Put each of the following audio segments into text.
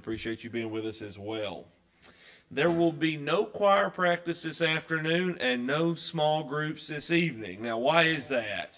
appreciate you being with us as well. There will be no choir practice this afternoon and no small groups this evening. Now, why is that?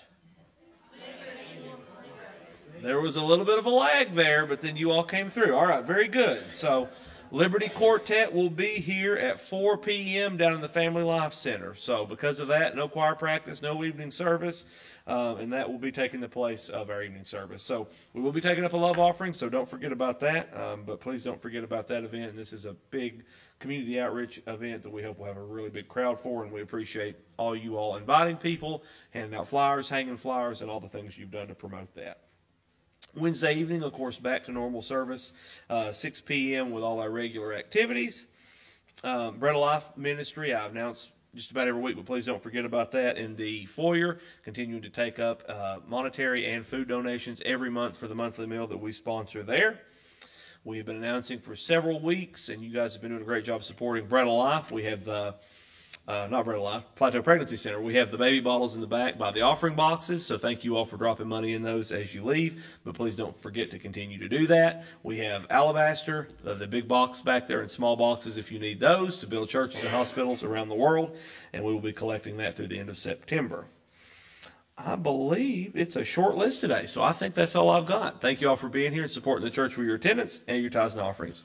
There was a little bit of a lag there, but then you all came through. All right, very good. So Liberty Quartet will be here at 4 p.m. down in the Family Life Center. So because of that, no choir practice, no evening service, and that will be taking the place of our evening service. So we will be taking up a love offering, so don't forget about that. But please don't forget about that event. This is a big community outreach event that we hope will have a really big crowd for, and we appreciate all you all inviting people, handing out flyers, hanging flyers, and all the things you've done to promote that. Wednesday evening, of course, back to normal service, 6 p.m. with all our regular activities. Bread of Life Ministry, I announce just about every week, but please don't forget about that in the foyer, continuing to take up monetary and food donations every month for the monthly meal that we sponsor there. We have been announcing for several weeks, and you guys have been doing a great job supporting Bread of Life. We have the not Bread of Life, Plateau Pregnancy Center. We have the baby bottles in the back by the offering boxes, so thank you all for dropping money in those as you leave, but please don't forget to continue to do that. We have Alabaster, the big box back there, and small boxes if you need those to build churches and hospitals around the world, and we will be collecting that through the end of September. I believe it's a short list today, so I think that's all I've got. Thank you all for being here and supporting the church for your attendance and your tithes and offerings.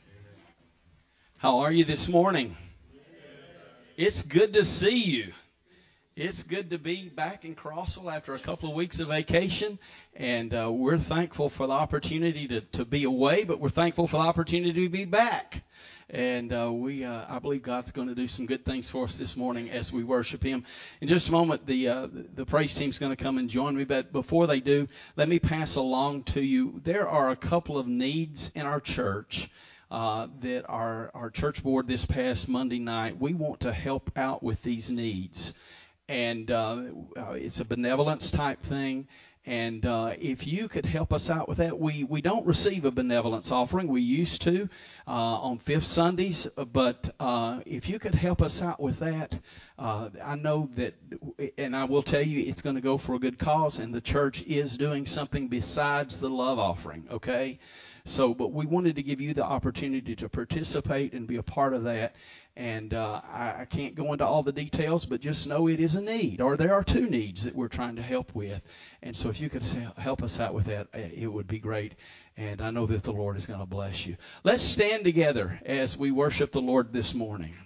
How are you this morning? It's good to see you. It's good to be back in Crossville after a couple of weeks of vacation, and we're thankful for the opportunity to be away, but we're thankful for the opportunity to be back. And I believe God's going to do some good things for us this morning as we worship Him. In just a moment, the praise team's going to come and join me, but before they do, let me pass along to you, there are a couple of needs in our church that our church board this past Monday night, we want to help out with these needs. And it's a benevolence type thing. And if you could help us out with that, we don't receive a benevolence offering. We used to on fifth Sundays. But if you could help us out with that, I know that, and I will tell you, it's going to go for a good cause. And the church is doing something besides the love offering, okay? So, but we wanted to give you the opportunity to participate and be a part of that. And I can't go into all the details, but just know it is a need, or there are two needs that we're trying to help with. And so if you could help us out with that, it would be great. And I know that the Lord is going to bless you. Let's stand together as we worship the Lord this morning.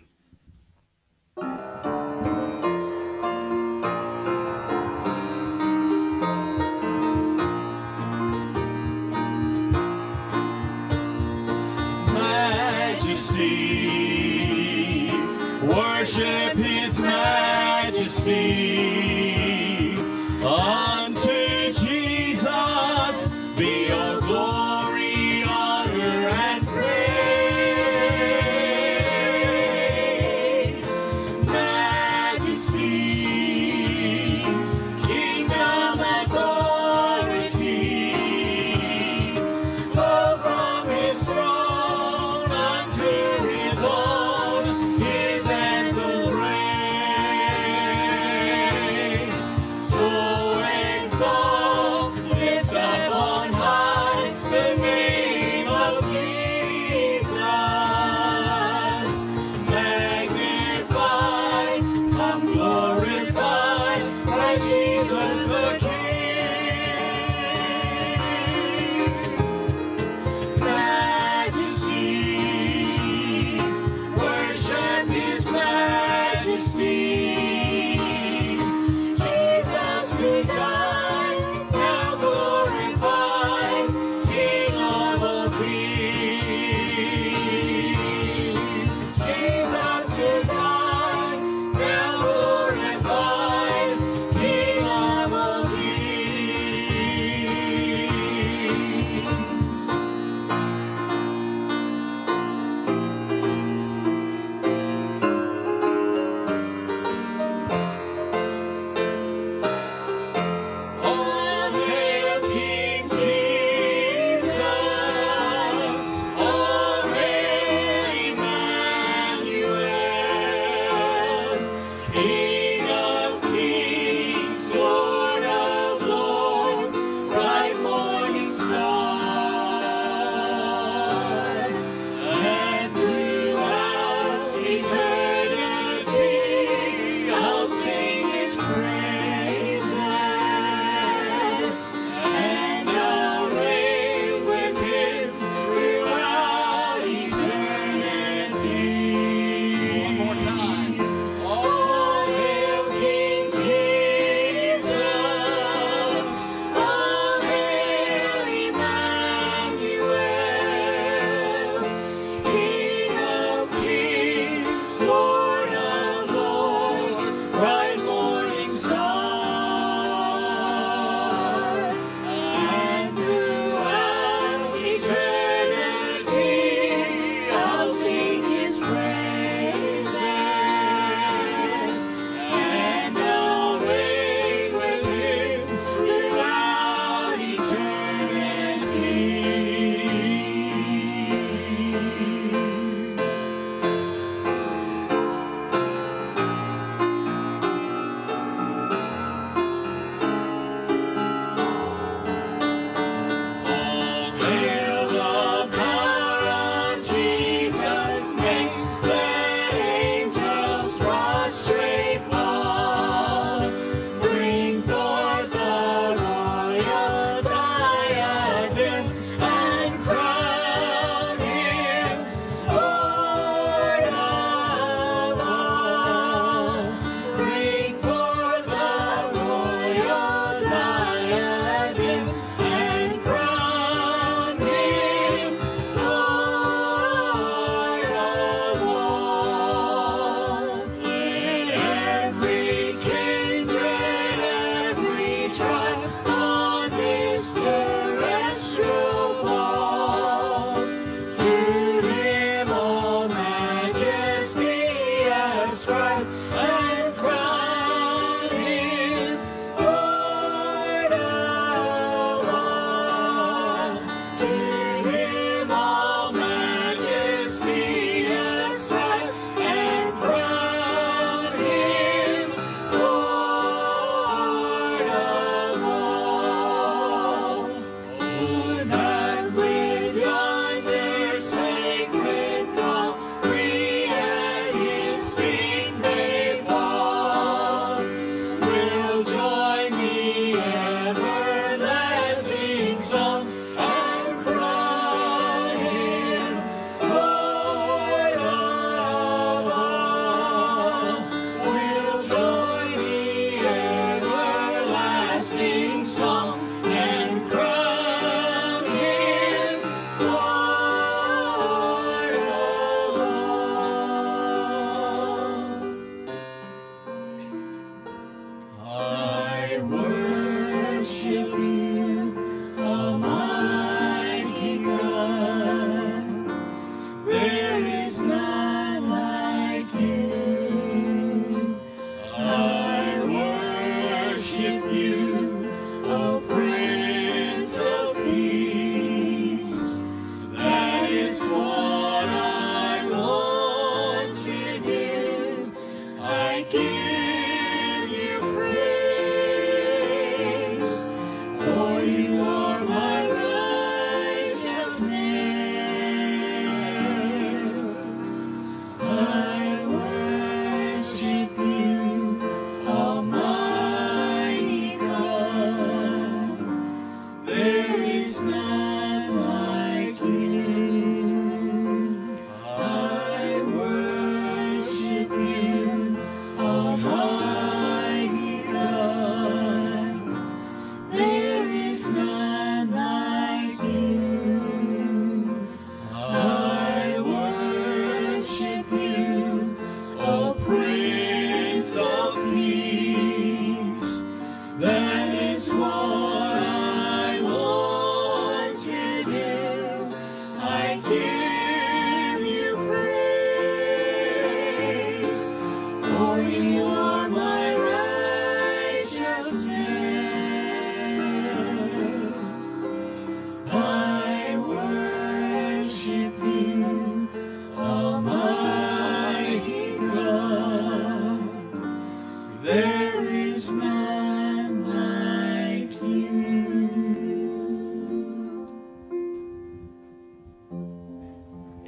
Worship His majesty. Unto Jesus be all glory, honor, and praise. Majesty, kingdom, authority, flow from His throne unto His own. His anthem praise.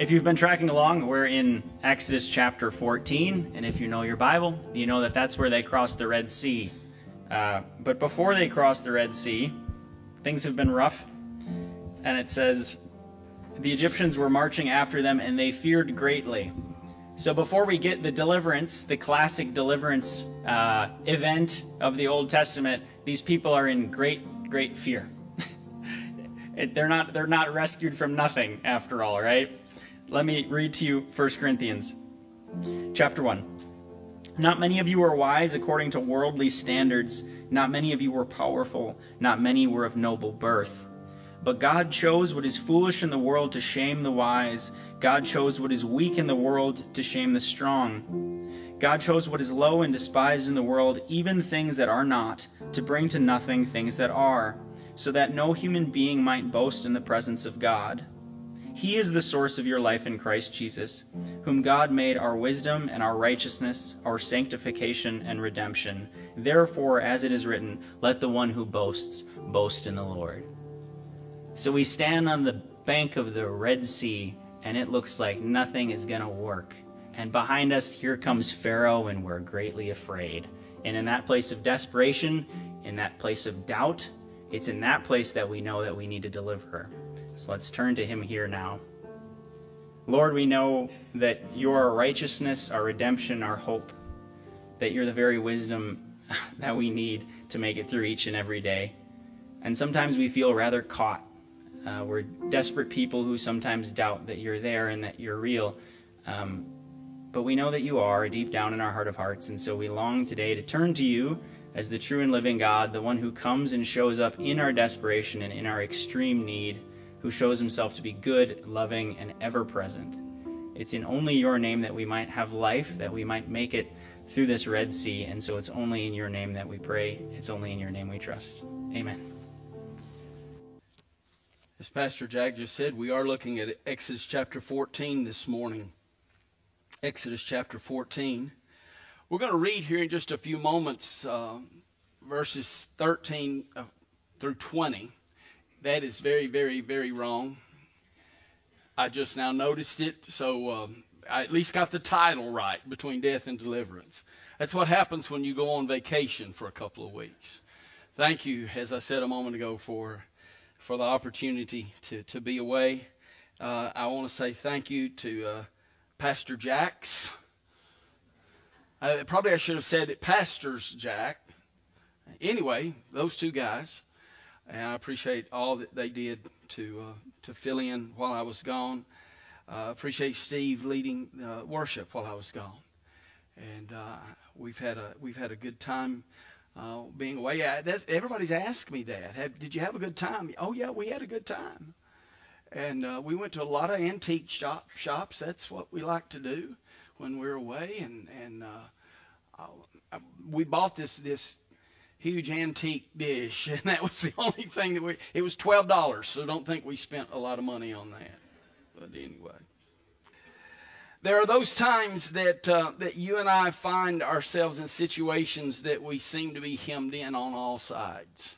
If you've been tracking along, we're in Exodus chapter 14, and if you know your Bible, you know that that's where they crossed the Red Sea. But before they crossed the Red Sea, things have been rough, and it says, the Egyptians were marching after them, and they feared greatly. So before we get the deliverance, the classic deliverance event of the Old Testament, these people are in great fear. They're not rescued from nothing, after all, right? Let me read to you 1 Corinthians chapter 1. Not many of you were wise according to worldly standards. Not many of you were powerful. Not many were of noble birth. But God chose what is foolish in the world to shame the wise. God chose what is weak in the world to shame the strong. God chose what is low and despised in the world, even things that are not, to bring to nothing things that are, so that no human being might boast in the presence of God. He is the source of your life in Christ Jesus, whom God made our wisdom and our righteousness, our sanctification and redemption. Therefore, as it is written, let the one who boasts boast in the Lord. So we stand on the bank of the Red Sea, and it looks like nothing is going to work. And behind us, here comes Pharaoh, and we're greatly afraid. And in that place of desperation, in that place of doubt, it's in that place that we know that we need to deliver. So let's turn to him here now. Lord, we know that you're our righteousness, our redemption, our hope, that you're the very wisdom that we need to make it through each and every day. And sometimes we feel rather caught. We're desperate people who sometimes doubt that you're there and that you're real. But we know that you are deep down in our heart of hearts, and so we long today to turn to you as the true and living God, the one who comes and shows up in our desperation and in our extreme need, who shows himself to be good, loving, and ever-present. It's in only your name that we might have life, that we might make it through this Red Sea, and so it's only in your name that we pray. It's only in your name we trust. Amen. As Pastor Jack just said, we are looking at Exodus chapter 14 this morning. Exodus chapter 14. We're going to read here in just a few moments verses 13 through 20. That is very, very, very wrong. I just now noticed it, so I at least got the title right, Between Death and Deliverance. That's what happens when you go on vacation for a couple of weeks. Thank you, as I said a moment ago, for the opportunity to be away. I want to say thank you to Pastor Jacks. Probably I should have said it, Pastors Jack. Anyway, those two guys. And I appreciate all that they did to fill in while I was gone. Appreciate Steve leading worship while I was gone. And we've had a good time being away. Everybody's asked me that. Did you have a good time? Oh yeah, we had a good time. And we went to a lot of antique shops. That's what we like to do when we're away. And we bought this huge antique dish, and that was the only thing that it was $12, so don't think we spent a lot of money on that. But anyway, there are those times that you and I find ourselves in situations that we seem to be hemmed in on all sides.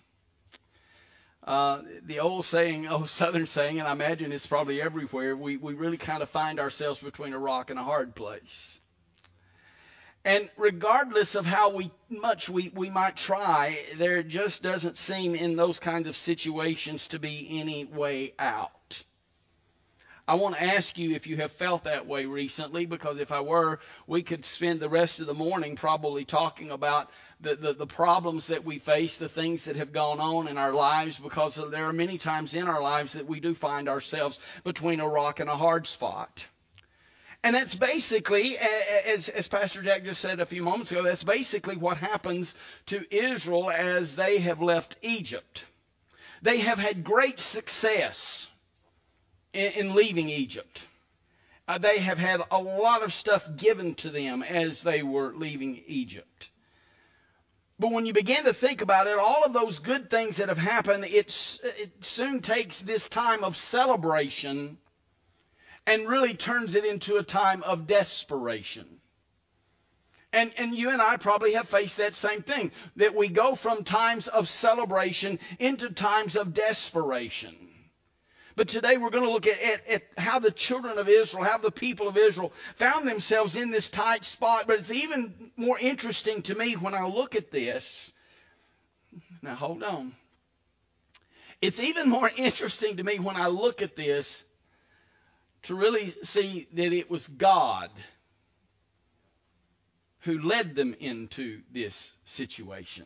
The old Southern saying, and I imagine it's probably everywhere, we really kind of find ourselves between a rock and a hard place. And regardless of how much we might try, there just doesn't seem in those kinds of situations to be any way out. I want to ask you if you have felt that way recently, because if I were, we could spend the rest of the morning probably talking about the problems that we face, the things that have gone on in our lives, because there are many times in our lives that we do find ourselves between a rock and a hard spot. And that's basically, as Pastor Jack just said a few moments ago, that's basically what happens to Israel as they have left Egypt. They have had great success in leaving Egypt. They have had a lot of stuff given to them as they were leaving Egypt. But when you begin to think about it, all of those good things that have happened, it soon takes this time of celebration and really turns it into a time of desperation. And you and I probably have faced that same thing, that we go from times of celebration into times of desperation. But today we're going to look at how the children of Israel, how the people of Israel found themselves in this tight spot. But it's even more interesting to me when I look at this. Now hold on. It's even more interesting to me when I look at this to really see that it was God who led them into this situation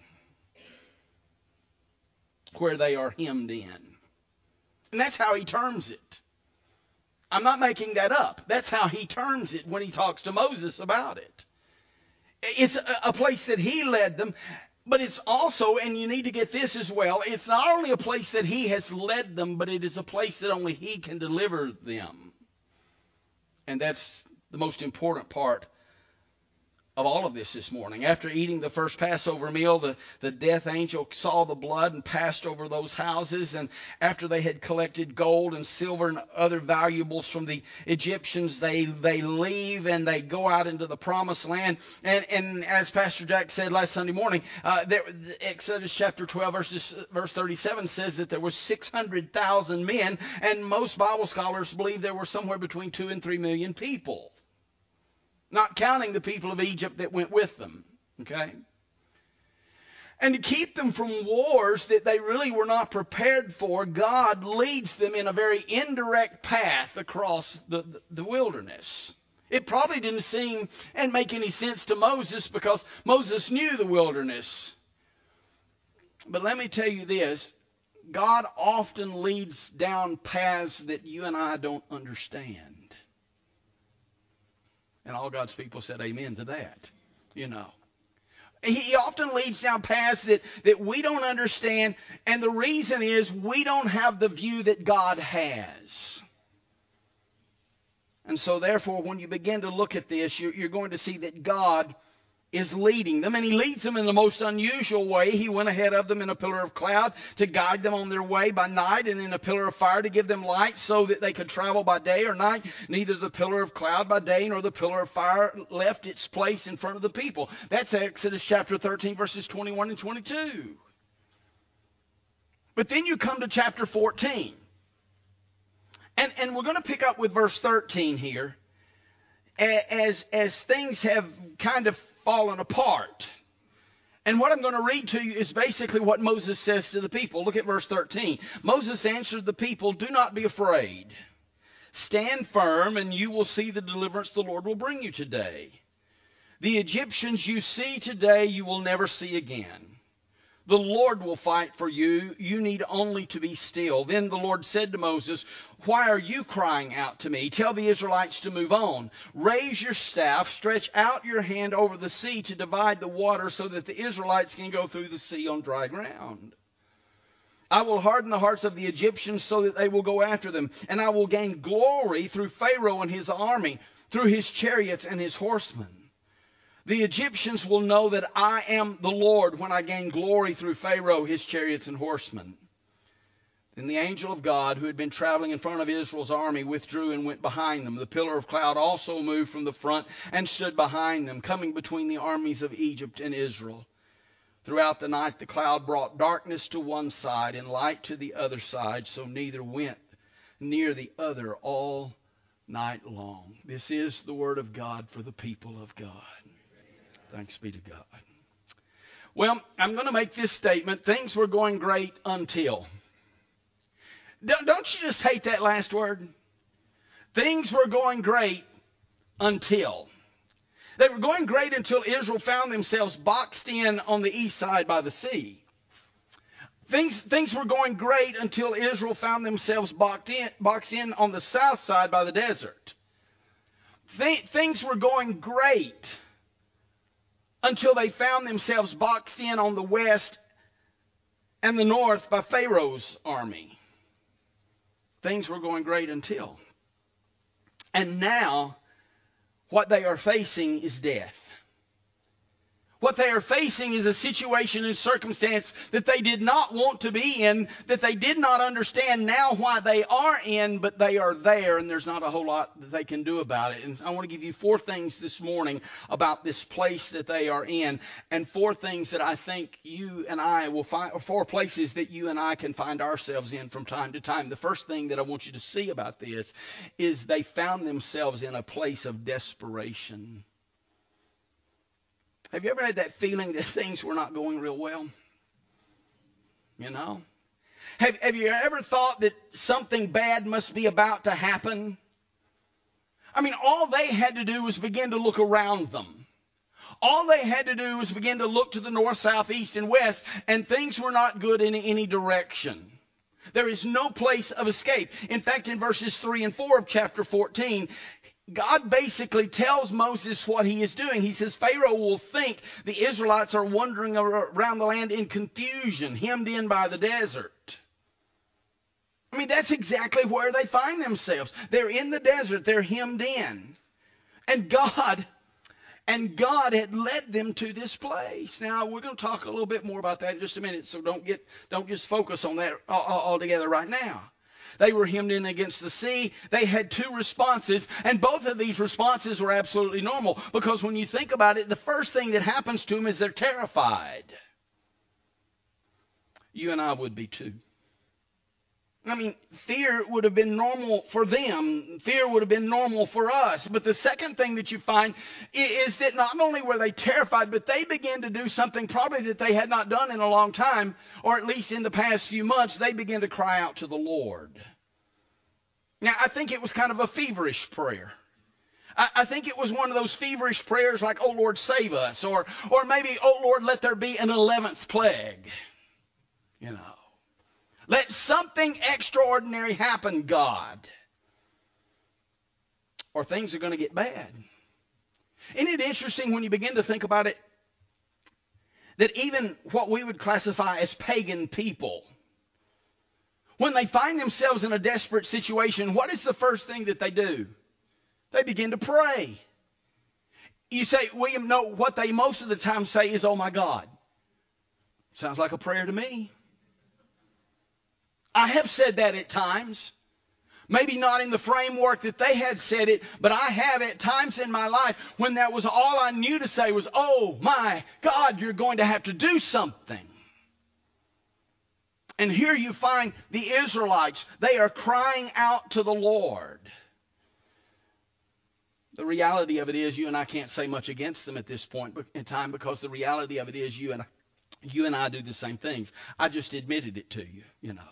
where they are hemmed in. And that's how he terms it. I'm not making that up. That's how he terms it when he talks to Moses about it. It's a place that he led them, but it's also, and you need to get this as well, it's not only a place that he has led them, but it is a place that only he can deliver them. And that's the most important part of all of this morning. After eating the first Passover meal, the death angel saw the blood and passed over those houses. And after they had collected gold and silver and other valuables from the Egyptians, they leave and they go out into the promised land. And as Pastor Jack said last Sunday morning, Exodus chapter 12 verse 37 says that there were 600,000 men, and most Bible scholars believe there were somewhere between 2 and 3 million people. Not counting the people of Egypt that went with them. Okay? And to keep them from wars that they really were not prepared for, God leads them in a very indirect path across the wilderness. It probably didn't seem and make any sense to Moses because Moses knew the wilderness. But let me tell you this, God often leads down paths that you and I don't understand. And all God's people said amen to that, you know. He often leads down paths that we don't understand, and the reason is we don't have the view that God has. And so therefore, when you begin to look at this, you're going to see that God is leading them, and he leads them in the most unusual way. He went ahead of them in a pillar of cloud to guide them on their way by night, and in a pillar of fire to give them light so that they could travel by day or night. Neither the pillar of cloud by day nor the pillar of fire left its place in front of the people. That's Exodus chapter 13, verses 21 and 22. But then you come to chapter 14. And we're going to pick up with verse 13 here. As things have kind of fallen apart. And what I'm going to read to you is basically what Moses says to the people. Look at verse 13. Moses answered the people, "Do not be afraid. Stand firm, and you will see the deliverance the Lord will bring you today. The Egyptians you see today, you will never see again. The Lord will fight for you. You need only to be still." Then the Lord said to Moses, "Why are you crying out to me? Tell the Israelites to move on. Raise your staff, stretch out your hand over the sea to divide the water so that the Israelites can go through the sea on dry ground. I will harden the hearts of the Egyptians so that they will go after them, and I will gain glory through Pharaoh and his army, through his chariots and his horsemen. The Egyptians will know that I am the Lord when I gain glory through Pharaoh, his chariots and horsemen." Then the angel of God, who had been traveling in front of Israel's army, withdrew and went behind them. The pillar of cloud also moved from the front and stood behind them, coming between the armies of Egypt and Israel. Throughout the night the cloud brought darkness to one side and light to the other side, so neither went near the other all night long. This is the word of God for the people of God. Thanks be to God. Well, I'm going to make this statement. Things were going great until. Don't you just hate that last word? Things were going great until. They were going great until Israel found themselves boxed in on the east side by the sea. Things were going great until Israel found themselves boxed in on the south side by the desert. Things were going great until they found themselves boxed in on the west and the north by Pharaoh's army. Things were going great until. And now, what they are facing is death. What they are facing is a situation and circumstance that they did not want to be in, that they did not understand now why they are in, but they are there, and there's not a whole lot that they can do about it. And I want to give you 4 things this morning about this place that they are in, and 4 things that I think you and I will find, or 4 places that you and I can find ourselves in from time to time. The first thing that I want you to see about this is they found themselves in a place of desperation. Have you ever had that feeling that things were not going real well? You know? Have you ever thought that something bad must be about to happen? I mean, all they had to do was begin to look around them. All they had to do was begin to look to the north, south, east, and west, and things were not good in any direction. There is no place of escape. In fact, in verses 3 and 4 of chapter 14, God basically tells Moses what he is doing. He says Pharaoh will think the Israelites are wandering around the land in confusion, hemmed in by the desert. I mean, that's exactly where they find themselves. They're in the desert. They're hemmed in. And God had led them to this place. Now, we're going to talk a little bit more about that in just a minute, so don't just focus on that altogether right now. They were hemmed in against the sea. They had 2 responses, and both of these responses were absolutely normal, because when you think about it, the first thing that happens to them is they're terrified. You and I would be too. I mean, fear would have been normal for them. Fear would have been normal for us. But the second thing that you find is that not only were they terrified, but they began to do something probably that they had not done in a long time, or at least in the past few months. They began to cry out to the Lord. Now, I think it was kind of a feverish prayer. I think it was one of those feverish prayers like, "Oh, Lord, save us," or maybe, "Oh, Lord, let there be an 11th plague." You know. Let something extraordinary happen, God, or things are going to get bad. Isn't it interesting when you begin to think about it, that even what we would classify as pagan people, when they find themselves in a desperate situation, what is the first thing that they do? They begin to pray. You say, "William, no, what they most of the time say is, 'Oh my God.'" Sounds like a prayer to me. I have said that at times. Maybe not in the framework that they had said it, but I have at times in my life when that was all I knew to say was, "Oh my God, you're going to have to do something." And here you find the Israelites. They are crying out to the Lord. The reality of it is you and I can't say much against them at this point in time, because the reality of it is you and I do the same things. I just admitted it to you, you know.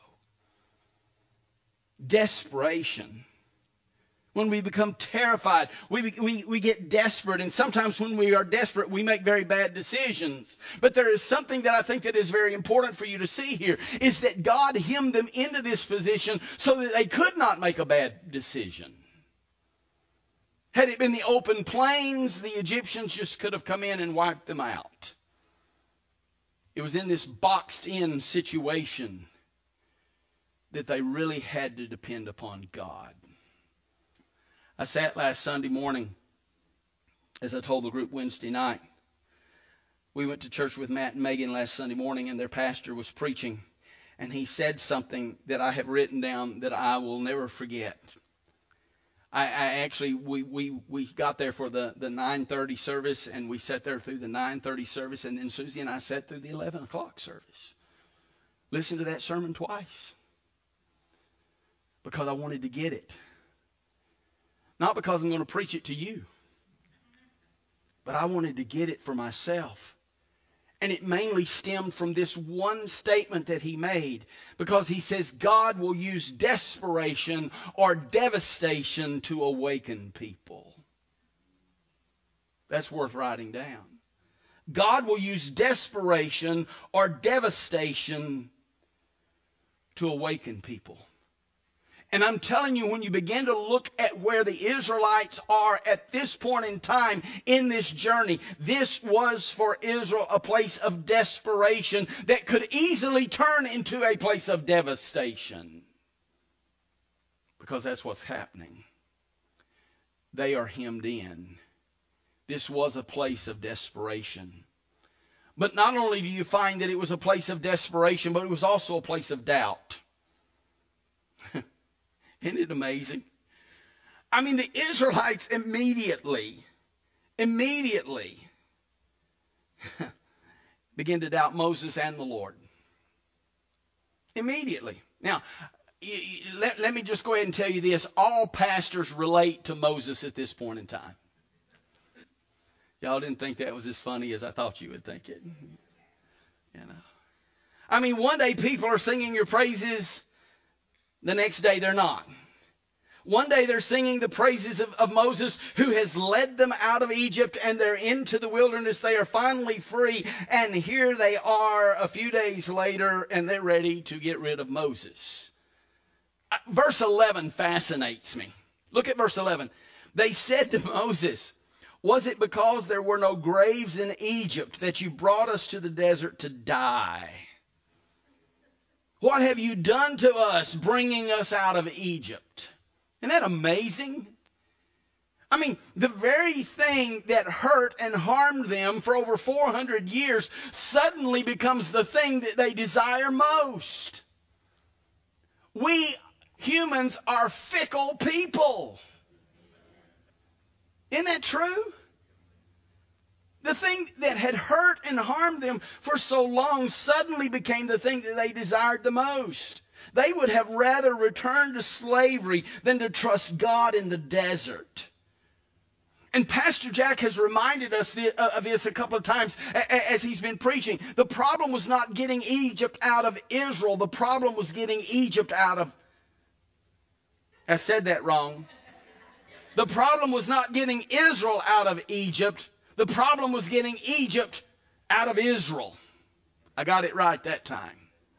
Desperation. When we become terrified, we get desperate, and sometimes when we are desperate, we make very bad decisions. But there is something that I think that is very important for you to see here, is that God hemmed them into this position so that they could not make a bad decision. Had it been the open plains, the Egyptians just could have come in and wiped them out. It was in this boxed-in situation that they really had to depend upon God. I sat last Sunday morning, as I told the group Wednesday night. We went to church with Matt and Megan last Sunday morning, and their pastor was preaching, and he said something that I have written down that I will never forget. We got there for the 9:30 service, and we sat there through the 9:30 service, and then Susie and I sat through the 11 o'clock service. Listened to that sermon twice, because I wanted to get it. Not because I'm going to preach it to you, but I wanted to get it for myself. And it mainly stemmed from this one statement that he made, because he says God will use desperation or devastation to awaken people. That's worth writing down. God will use desperation or devastation to awaken people. And I'm telling you, when you begin to look at where the Israelites are at this point in time in this journey, this was for Israel a place of desperation that could easily turn into a place of devastation. Because that's what's happening. They are hemmed in. This was a place of desperation. But not only do you find that it was a place of desperation, but it was also a place of doubt. Isn't it amazing? I mean, the Israelites immediately begin to doubt Moses and the Lord. Immediately. Now, let me just go ahead and tell you this. All pastors relate to Moses at this point in time. Y'all didn't think that was as funny as I thought you would think it. You know. I mean, one day people are singing your praises. The next day they're not. One day they're singing the praises of Moses, who has led them out of Egypt, and they're into the wilderness. They are finally free. And here they are a few days later, and they're ready to get rid of Moses. Verse 11 fascinates me. Look at verse 11. They said to Moses, "Was it because there were no graves in Egypt that you brought us to the desert to die? What have you done to us, bringing us out of Egypt?" Isn't that amazing? I mean, the very thing that hurt and harmed them for over 400 years suddenly becomes the thing that they desire most. We humans are fickle people. Isn't that true? The thing that had hurt and harmed them for so long suddenly became the thing that they desired the most. They would have rather returned to slavery than to trust God in the desert. And Pastor Jack has reminded us of this a couple of times as he's been preaching. The problem was not getting Egypt out of Israel. The problem was getting Egypt out of... I said that wrong. The problem was not getting Israel out of Egypt. The problem was getting Egypt out of Israel. I got it right that time.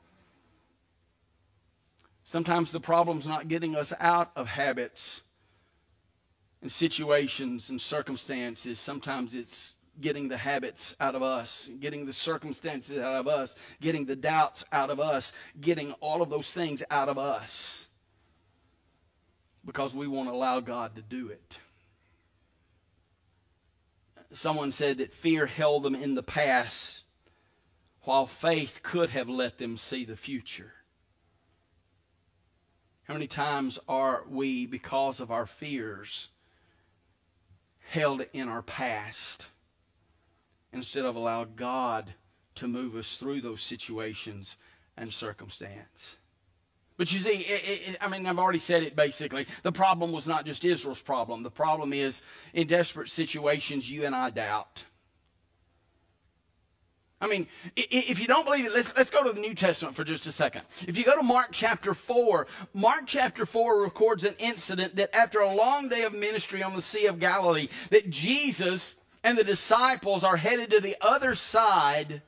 Sometimes the problem's not getting us out of habits and situations and circumstances. Sometimes it's getting the habits out of us, getting the circumstances out of us, getting the doubts out of us, getting all of those things out of us because we won't allow God to do it. Someone said that fear held them in the past while faith could have let them see the future. How many times are we, because of our fears, held in our past instead of allow God to move us through those situations and circumstance? But you see, I've already said it basically. The problem was not just Israel's problem. The problem is, in desperate situations, you and I doubt. I mean, if you don't believe it, let's go to the New Testament for just a second. If you go to Mark chapter 4, Mark chapter 4 records an incident that after a long day of ministry on the Sea of Galilee, that Jesus and the disciples are headed to the other side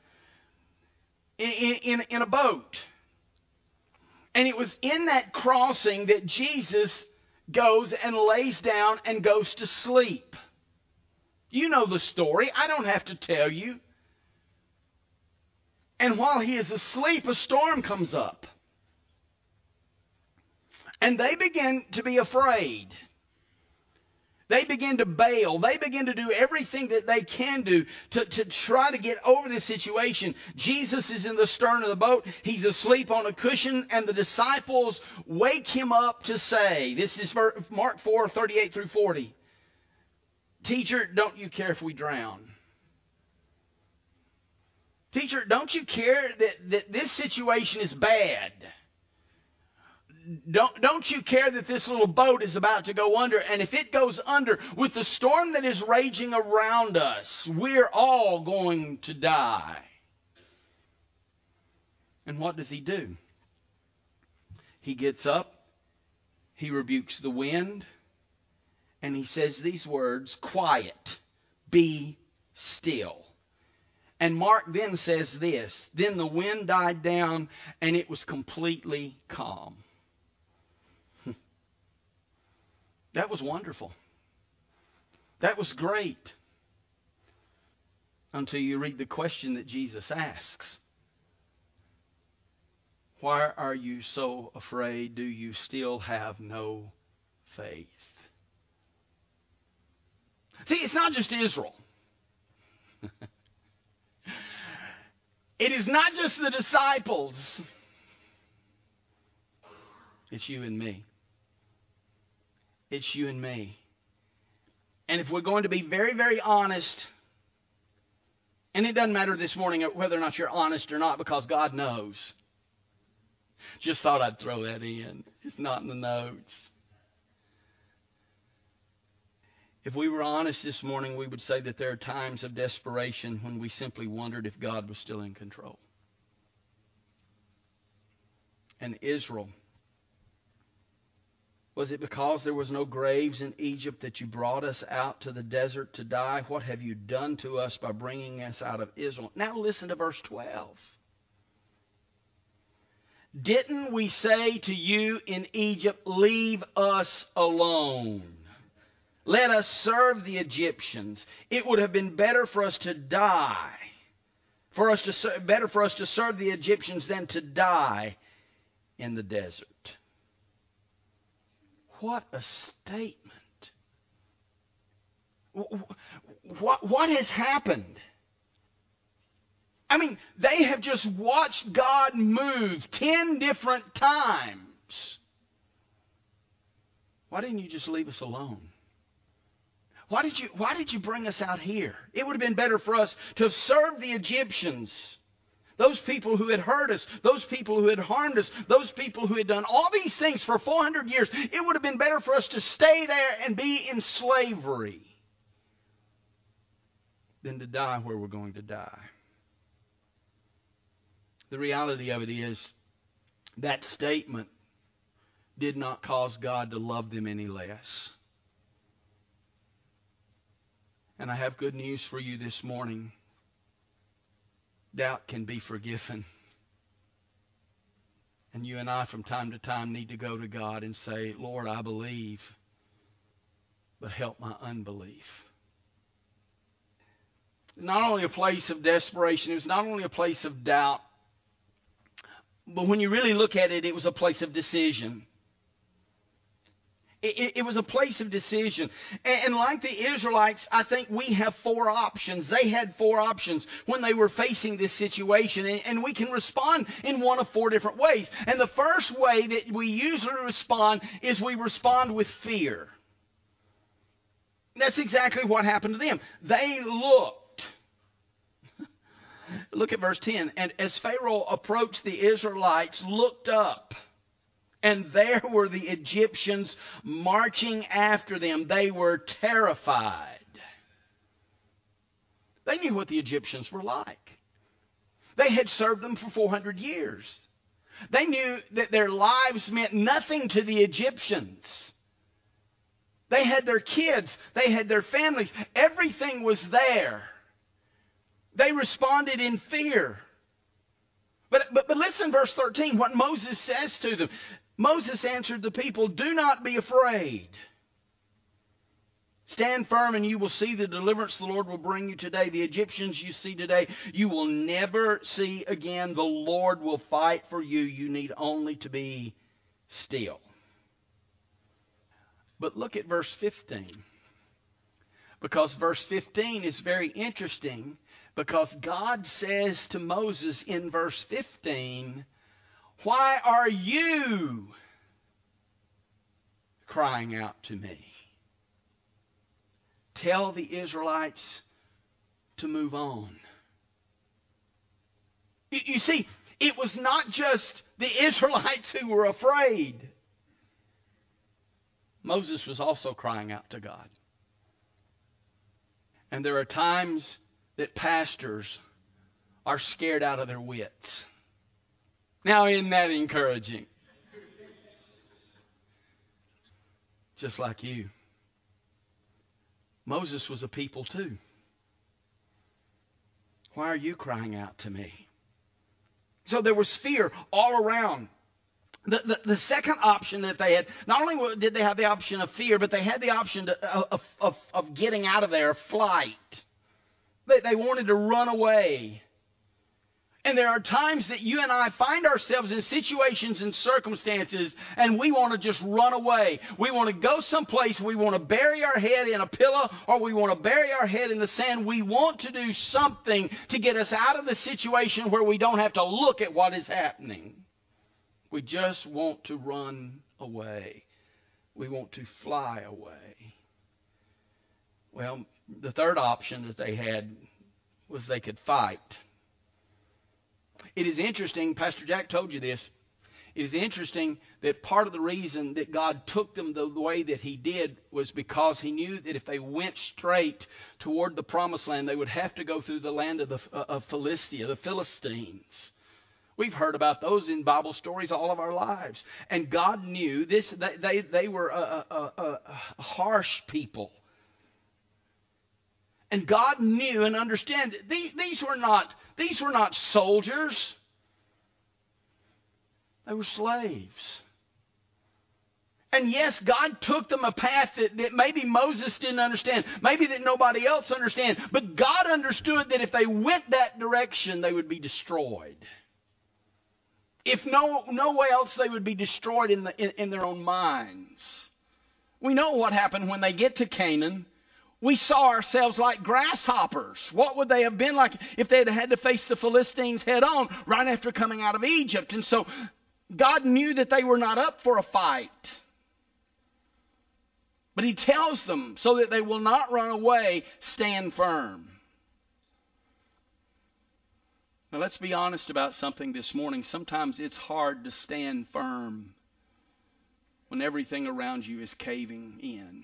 in a boat. And it was in that crossing that Jesus goes and lays down and goes to sleep. You know the story. I don't have to tell you. And while he is asleep, a storm comes up. And they begin to be afraid. They begin to bail. They begin to do everything that they can do to try to get over this situation. Jesus is in the stern of the boat. He's asleep on a cushion, and the disciples wake him up to say, this is Mark 4, 38 through 40. "Teacher, don't you care if we drown?" Teacher, don't you care that this situation is bad? Don't you care that this little boat is about to go under? And if it goes under, with the storm that is raging around us, we're all going to die. And what does he do? He gets up, he rebukes the wind, and he says these words, "Quiet, be still." And Mark then says this, "Then the wind died down and it was completely calm." That was wonderful. That was great. Until you read the question that Jesus asks. "Why are you so afraid? Do you still have no faith?" See, it's not just Israel. It is not just the disciples. It's you and me. It's you and me. And if we're going to be very, very honest, and it doesn't matter this morning whether or not you're honest or not, because God knows. Just thought I'd throw that in. It's not in the notes. If we were honest this morning, we would say that there are times of desperation when we simply wondered if God was still in control. And Israel, was it because there was no graves in Egypt that you brought us out to the desert to die? What have you done to us by bringing us out of Israel? Now listen to verse 12. Didn't we say to you in Egypt, leave us alone? Let us serve the Egyptians. It would have been better for us to die. Better for us to serve the Egyptians than to die in the desert. What a statement. What has happened? I mean, they have just watched God move 10 different times. Why didn't you just leave us alone? Why did you bring us out here? It would have been better for us to have served the Egyptians. Those people who had hurt us, those people who had harmed us, those people who had done all these things for 400 years. It would have been better for us to stay there and be in slavery than to die where we're going to die. The reality of it is that statement did not cause God to love them any less. And I have good news for you this morning. Doubt can be forgiven. And you and I from time to time need to go to God and say, Lord, I believe, but help my unbelief. Not only a place of desperation, it was not only a place of doubt, but when you really look at it, it was a place of decision. It was a place of decision. And like the Israelites, I think we have 4 options. They had 4 options when they were facing this situation. And we can respond in one of 4 different ways. And the first way that we usually respond is we respond with fear. That's exactly what happened to them. They looked. Look at verse 10. And as Pharaoh approached, the Israelites looked up. And there were the Egyptians marching after them. They were terrified. They knew what the Egyptians were like. They had served them for 400 years. They knew that their lives meant nothing to the Egyptians. They had their kids. They had their families. Everything was there. They responded in fear. But listen, verse 13, what Moses says to them. Moses answered the people, do not be afraid. Stand firm and you will see the deliverance the Lord will bring you today. The Egyptians you see today, you will never see again. The Lord will fight for you. You need only to be still. But look at verse 15. Because verse 15 is very interesting. Because God says to Moses in verse 15, why are you crying out to me? Tell the Israelites to move on. You see, it was not just the Israelites who were afraid. Moses was also crying out to God. And there are times that pastors are scared out of their wits. Now, isn't that encouraging? Just like you. Moses was a people too. Why are you crying out to me? So there was fear all around. The second option that they had, not only did they have the option of fear, but they had the option of getting out of there, flight. They wanted to run away. And there are times that you and I find ourselves in situations and circumstances and we want to just run away. We want to go someplace. We want to bury our head in a pillow, or we want to bury our head in the sand. We want to do something to get us out of the situation where we don't have to look at what is happening. We just want to run away. We want to fly away. Well, the third option that they had was they could fight. It is interesting, Pastor Jack told you this, it is interesting that part of the reason that God took them the way that He did was because He knew that if they went straight toward the promised land, they would have to go through the land of Philistia, the Philistines. We've heard about those in Bible stories all of our lives. And God knew this. They were a harsh people. And God knew and understood that these were not soldiers. They were slaves. And yes, God took them a path that maybe Moses didn't understand, maybe that nobody else understood. But God understood that if they went that direction, they would be destroyed. If no way else, they would be destroyed in their own minds. We know what happened when they get to Canaan. We saw ourselves like grasshoppers. What would they have been like if they had to face the Philistines head on right after coming out of Egypt? And so God knew that they were not up for a fight. But He tells them, so that they will not run away, stand firm. Now let's be honest about something this morning. Sometimes it's hard to stand firm when everything around you is caving in.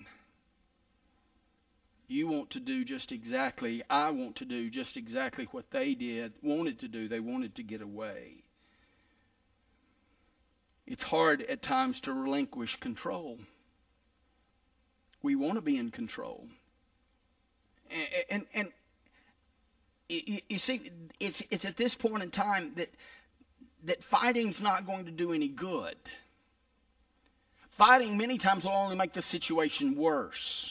You want to do just exactly, I want to do just exactly what they wanted to do. They wanted to get away. It's hard at times to relinquish control. We want to be in control. And you see, it's at this point in time that fighting's not going to do any good. Fighting many times will only make the situation worse.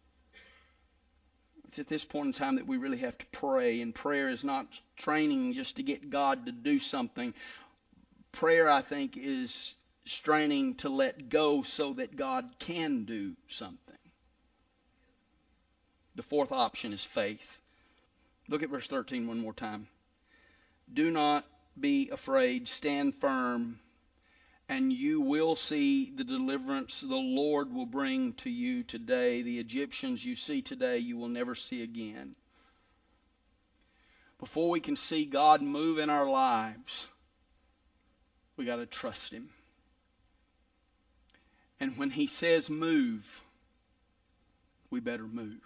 It's at this point in time that we really have to pray. And prayer is not training just to get God to do something. Prayer, I think, is straining to let go so that God can do something. The fourth option is faith. Look at verse 13 one more time. Do not be afraid. Stand firm, and you will see the deliverance the Lord will bring to you today. The Egyptians you see today, you will never see again. Before we can see God move in our lives, we got to trust Him. And when He says move, we better move.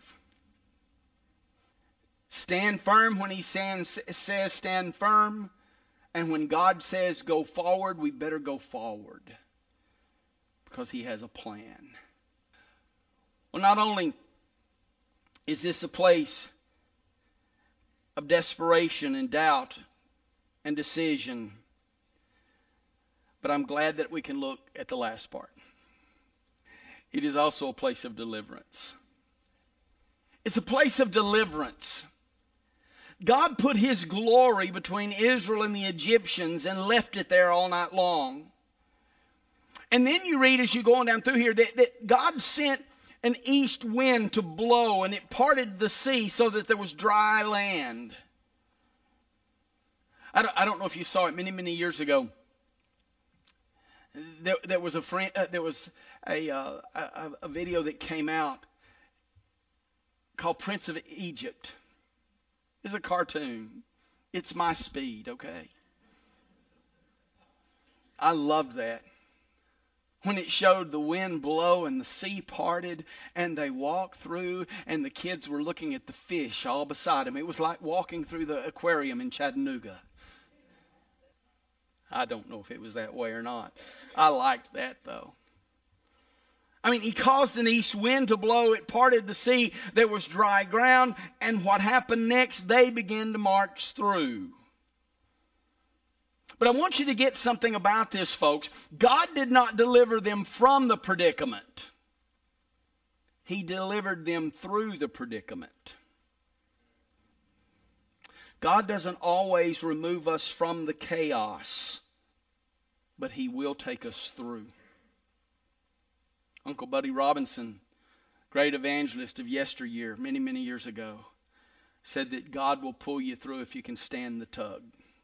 Stand firm when He says stand firm. And when God says go forward, we better go forward. Because He has a plan. Well, not only is this a place of desperation and doubt and decision, but I'm glad that we can look at the last part. It is also a place of deliverance. It's a place of deliverance. God put His glory between Israel and the Egyptians and left it there all night long. And then you read as you go on down through here that God sent an east wind to blow, and it parted the sea so that there was dry land. I don't know if you saw it many years ago. There was a video that came out called Prince of Egypt. It's a cartoon. It's my speed, okay? I loved that. When it showed the wind blow and the sea parted and they walked through and the kids were looking at the fish all beside them. It was like walking through the aquarium in Chattanooga. I don't know if it was that way or not. I liked that though. I mean, He caused an east wind to blow. It parted the sea. There was dry ground. And what happened next? They began to march through. But I want you to get something about this, folks. God did not deliver them from the predicament. He delivered them through the predicament. God doesn't always remove us from the chaos, but He will take us through. Uncle Buddy Robinson, great evangelist of yesteryear, many, many years ago, said that God will pull you through if you can stand the tug.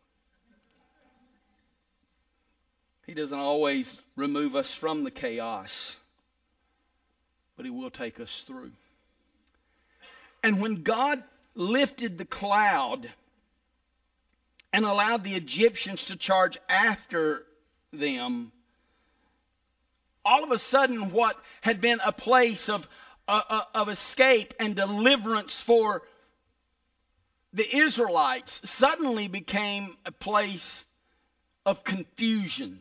He doesn't always remove us from the chaos, but He will take us through. And when God lifted the cloud and allowed the Egyptians to charge after them, all of a sudden what had been a place of escape and deliverance for the Israelites suddenly became a place of confusion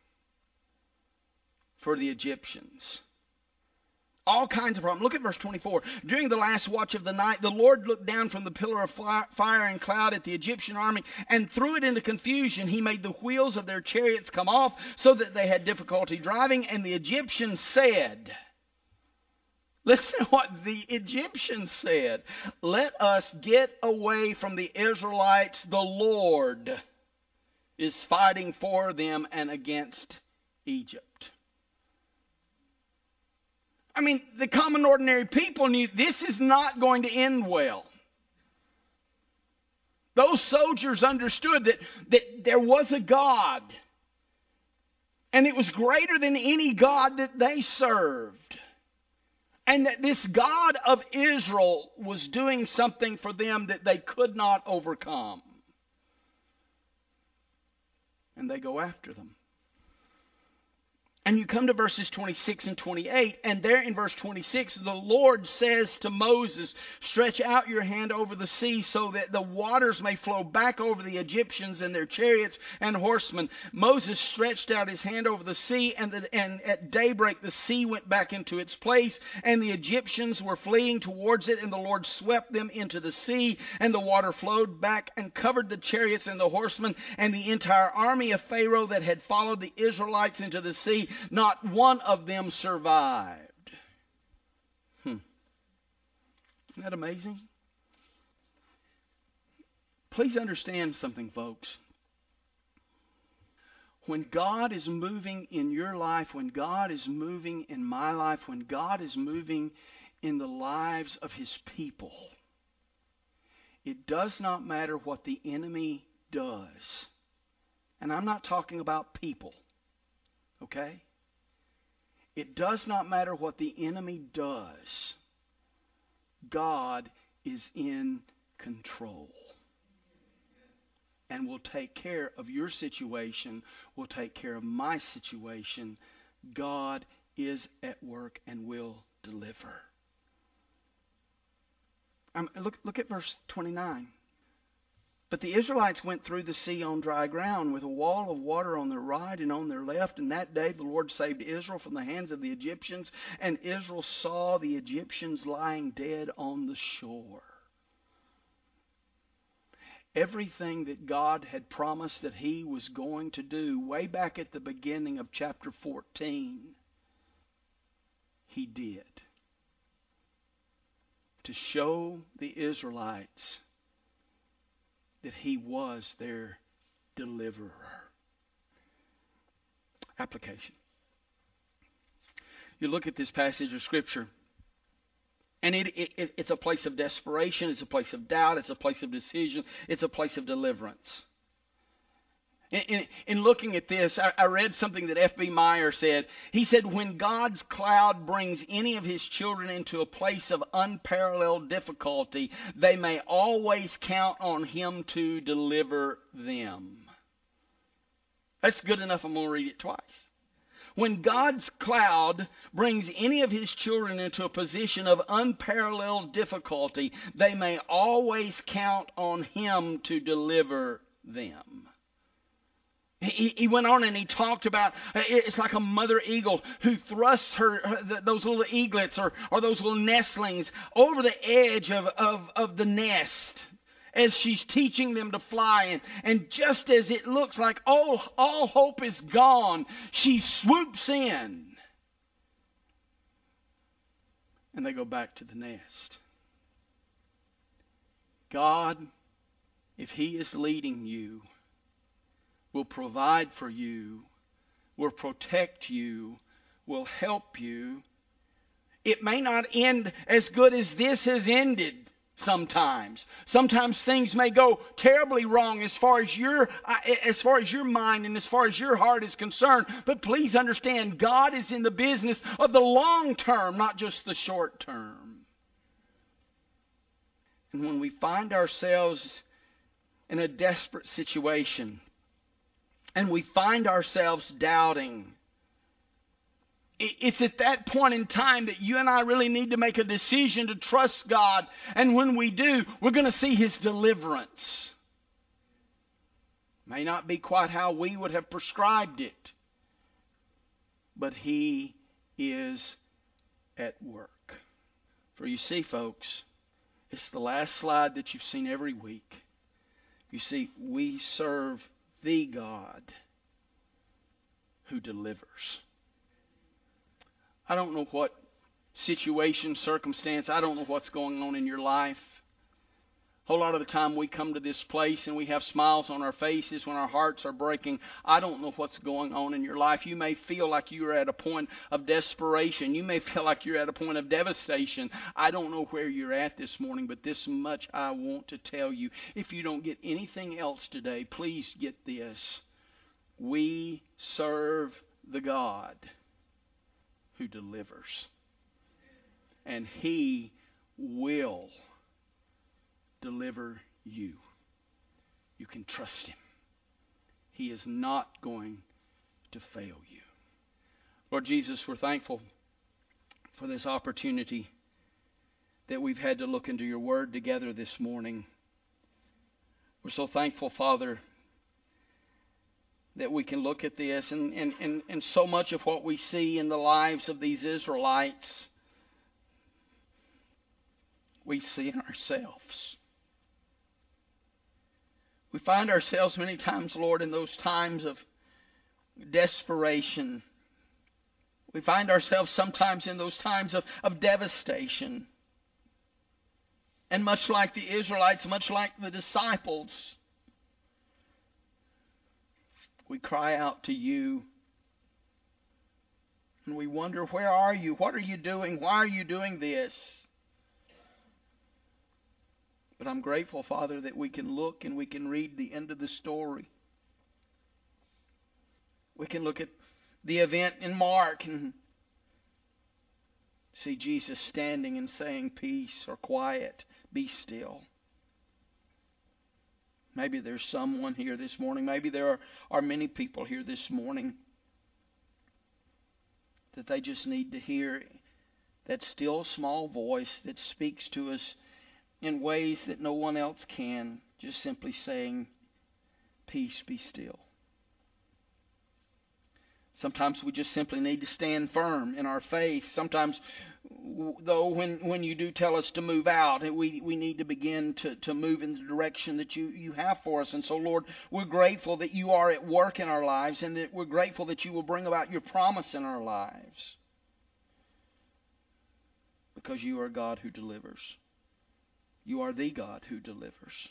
for the Egyptians. All kinds of problems. Look at verse 24. During the last watch of the night, the Lord looked down from the pillar of fire and cloud at the Egyptian army and threw it into confusion. He made the wheels of their chariots come off so that they had difficulty driving. And the Egyptians said, listen to what the Egyptians said, "Let us get away from the Israelites. The Lord is fighting for them and against Egypt." I mean, the common ordinary people knew this is not going to end well. Those soldiers understood that there was a God, and it was greater than any God that they served. And that this God of Israel was doing something for them that they could not overcome. And they go after them. And you come to verses 26 and 28, and there in verse 26, the Lord says to Moses, "Stretch out your hand over the sea so that the waters may flow back over the Egyptians and their chariots and horsemen." Moses stretched out his hand over the sea, and at daybreak the sea went back into its place, and the Egyptians were fleeing towards it, and the Lord swept them into the sea, and the water flowed back and covered the chariots and the horsemen, and the entire army of Pharaoh that had followed the Israelites into the sea. Not one of them survived. Isn't that amazing? Please understand something, folks. When God is moving in your life, when God is moving in my life, when God is moving in the lives of His people, it does not matter what the enemy does. And I'm not talking about people. Okay? It does not matter what the enemy does. God is in control. And will take care of your situation, will take care of my situation. God is at work and will deliver. Look at verse 29. But the Israelites went through the sea on dry ground with a wall of water on their right and on their left. And that day the Lord saved Israel from the hands of the Egyptians. And Israel saw the Egyptians lying dead on the shore. Everything that God had promised that He was going to do way back at the beginning of chapter 14, He did. To show the Israelites that He was their deliverer. Application. You look at this passage of Scripture, and it's a place of desperation, it's a place of doubt, it's a place of decision, it's a place of deliverance. In looking at this, I read something that F.B. Meyer said. He said, when God's cloud brings any of His children into a place of unparalleled difficulty, they may always count on Him to deliver them. That's good enough. I'm going to read it twice. When God's cloud brings any of His children into a position of unparalleled difficulty, they may always count on Him to deliver them. He went on and he talked about it's like a mother eagle who thrusts those little eaglets or those little nestlings over the edge of the nest as she's teaching them to fly. And just as it looks like all hope is gone, she swoops in. And they go back to the nest. God if He is leading you, will provide for you, will protect you, will help you, it may not end as good as this has ended sometimes. Sometimes things may go terribly wrong as far as your mind and as far as your heart is concerned. But please understand, God is in the business of the long term, not just the short term. And when we find ourselves in a desperate situation and we find ourselves doubting, it's at that point in time that you and I really need to make a decision to trust God. And when we do, we're going to see His deliverance. May not be quite how we would have prescribed it, but He is at work. For you see, folks, it's the last slide that you've seen every week. You see, we serve the God who delivers. I don't know what situation, circumstance, I don't know what's going on in your life. A whole lot of the time we come to this place and we have smiles on our faces when our hearts are breaking. I don't know what's going on in your life. You may feel like you're at a point of desperation. You may feel like you're at a point of devastation. I don't know where you're at this morning, but this much I want to tell you. If you don't get anything else today, please get this. We serve the God who delivers. And He will deliver you. You can trust Him. He is not going to fail you. Lord Jesus, we're thankful for this opportunity that we've had to look into your Word together this morning. We're so thankful, Father, that we can look at this and so much of what we see in the lives of these Israelites, we see in ourselves. We find ourselves many times, Lord, in those times of desperation. We find ourselves sometimes in those times of devastation. And much like the Israelites, much like the disciples, we cry out to you. And we wonder, where are you? What are you doing? Why are you doing this? But I'm grateful, Father, that we can look and we can read the end of the story. We can look at the event in Mark and see Jesus standing and saying, peace or quiet, be still. Maybe there's someone here this morning. Maybe there are many people here this morning that they just need to hear that still small voice that speaks to us in ways that no one else can, just simply saying, peace, be still. Sometimes we just simply need to stand firm in our faith. Sometimes, though, when you do tell us to move out, we need to begin to move in the direction that you have for us. And so, Lord, we're grateful that you are at work in our lives, and that we're grateful that you will bring about your promise in our lives. Because you are God who delivers. You are the God who delivers.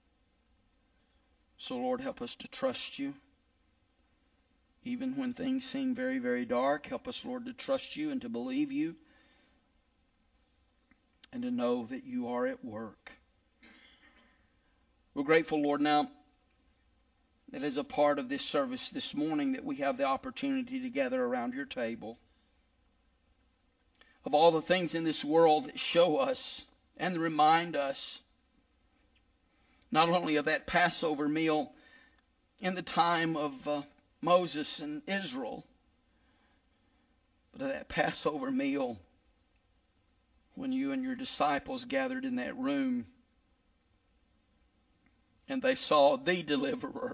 So, Lord, help us to trust you. Even when things seem very, very dark, help us, Lord, to trust you and to believe you and to know that you are at work. We're grateful, Lord, now that as a part of this service this morning that we have the opportunity to gather around your table. Of all the things in this world that show us and remind us not only of that Passover meal in the time of Moses and Israel, but of that Passover meal when you and your disciples gathered in that room and they saw the deliverer.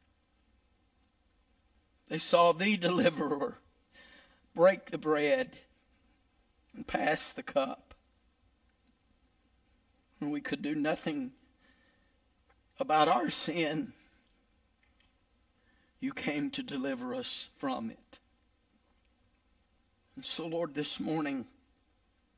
They saw the deliverer break the bread and pass the cup. And we could do nothing about our sin. You came to deliver us from it. And so, Lord, this morning,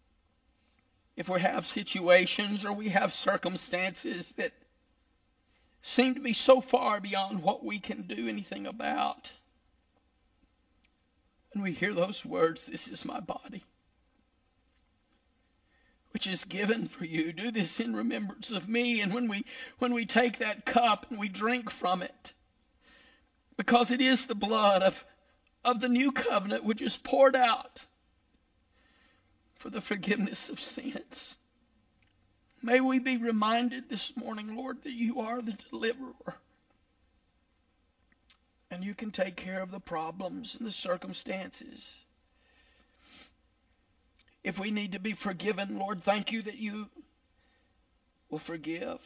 if we have situations or we have circumstances that seem to be so far beyond what we can do anything about. And we hear those words, "This is my body, which is given for you. Do this in remembrance of me." And when we take that cup and we drink from it, because it is the blood of the new covenant which is poured out for the forgiveness of sins. May we be reminded this morning, Lord, that you are the deliverer. And you can take care of the problems and the circumstances. If we need to be forgiven, Lord, thank you that you will forgive.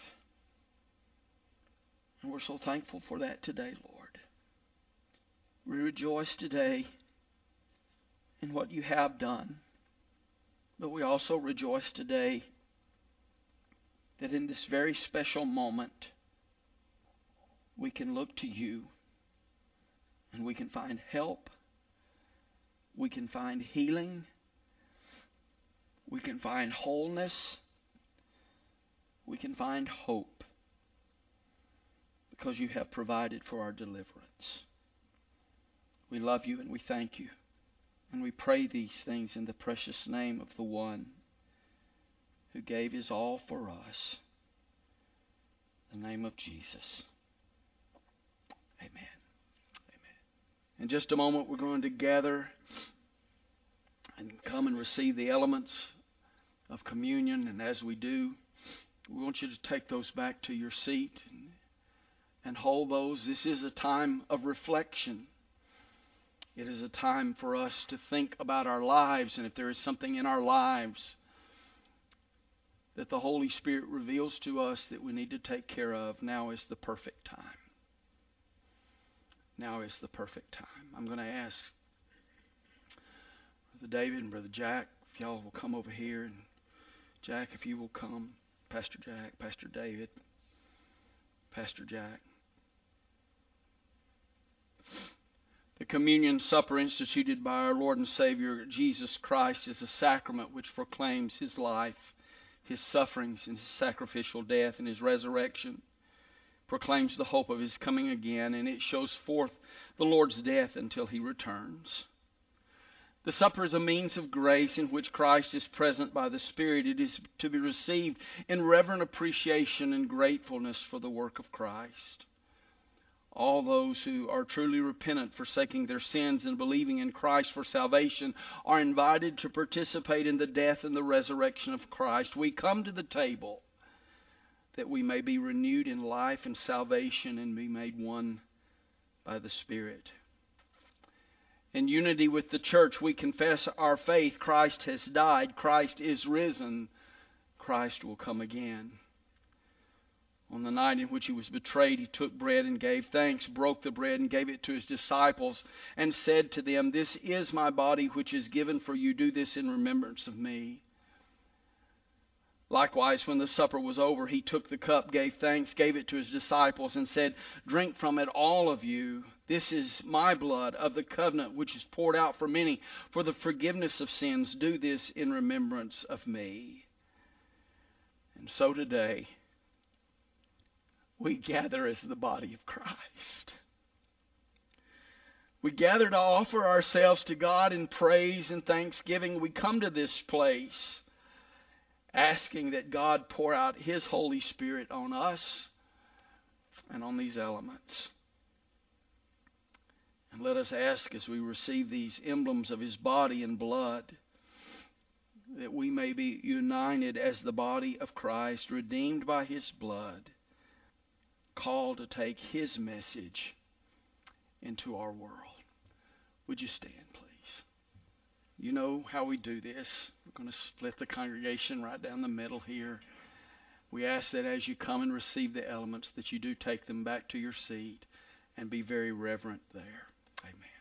And we're so thankful for that today, Lord. We rejoice today in what you have done. But we also rejoice today that in this very special moment, we can look to you and we can find help, we can find healing, we can find wholeness, we can find hope, because you have provided for our deliverance. We love you and we thank you, and we pray these things in the precious name of the one who gave his all for us, the name of Jesus. Amen. Amen. In just a moment, we're going to gather and come and receive the elements of communion. And as we do, we want you to take those back to your seat and hold those. This is a time of reflection. It is a time for us to think about our lives, and if there is something in our lives that the Holy Spirit reveals to us that we need to take care of, now is the perfect time. Now is the perfect time. I'm going to ask Brother David and Brother Jack if y'all will come over here. And Jack, if you will come. Pastor Jack, Pastor David, Pastor Jack. The communion supper instituted by our Lord and Savior Jesus Christ is a sacrament which proclaims his life, his sufferings, and his sacrificial death, and his resurrection. Proclaims the hope of his coming again, and it shows forth the Lord's death until he returns. The supper is a means of grace in which Christ is present by the Spirit. It is to be received in reverent appreciation and gratefulness for the work of Christ. All those who are truly repentant, forsaking their sins and believing in Christ for salvation, are invited to participate in the death and the resurrection of Christ. We come to the table that we may be renewed in life and salvation and be made one by the Spirit. In unity with the church, we confess our faith. Christ has died. Christ is risen. Christ will come again. On the night in which he was betrayed, he took bread and gave thanks, broke the bread and gave it to his disciples, and said to them, "This is my body which is given for you. Do this in remembrance of me." Likewise, when the supper was over, he took the cup, gave thanks, gave it to his disciples, and said, "Drink from it, all of you. This is my blood of the covenant, which is poured out for many for the forgiveness of sins. Do this in remembrance of me." And so today, we gather as the body of Christ. We gather to offer ourselves to God in praise and thanksgiving. We come to this place asking that God pour out his Holy Spirit on us and on these elements. And let us ask, as we receive these emblems of his body and blood, that we may be united as the body of Christ, redeemed by his blood, called to take his message into our world. Would you stand, please? You know how we do this. We're going to split the congregation right down the middle here. We ask that as you come and receive the elements, that you do take them back to your seat and be very reverent there. Amen.